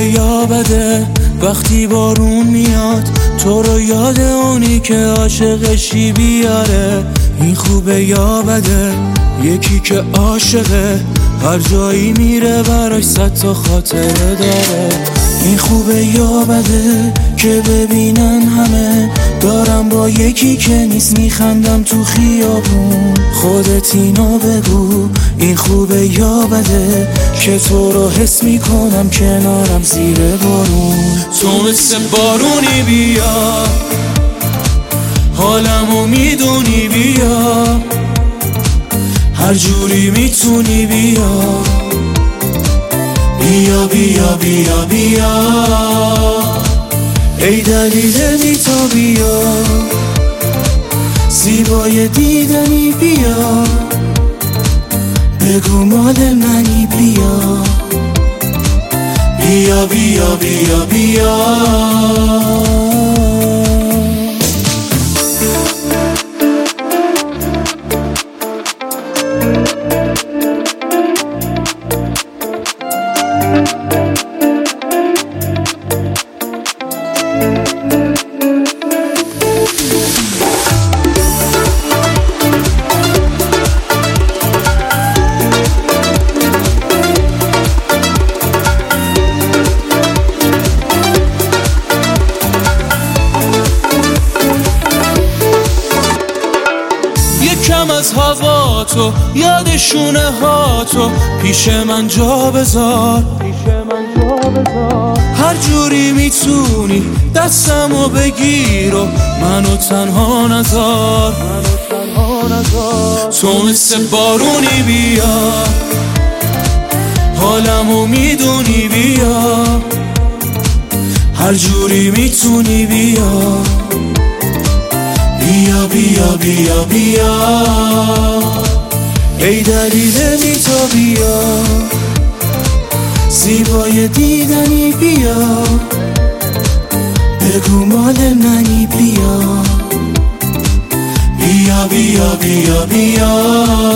یا بده وقتی بارون میاد تو رو یاد اونی که عاشقشی بیاره؟ این خوبه یا بده یکی که عاشقه هر جایی میره براش 100 تا خاطره داره؟ این خوبه یا بده که ببینن همه دارم با یکی که نیست میخندم تو خیابون؟ خودت اینو بگو این خوبه یا بده که تو رو حس میکنم کنارم زیر بارون؟ تو مثل بارونی بیا حالمو میدونی بیا هر جوری میتونی بیا بیا بیا بیا بیا ای دلیل بی تا بیا زیبای دیدنی بیا بگو مال منی بیا بیا بیا بیا بیا کم از هوا تو یادشونه ها تو پیش من جا بذار هر جوری میتونی دستمو بگیر و منو تنها نذار تو مثل بارونی بیا حالمو میدونی بیا هر جوری میتونی بیا بیا بیا بیا بیا ای دلیل بی تا بیا زیبای دیدنی بیا بگو مال منی بیا بیا بیا بیا بیا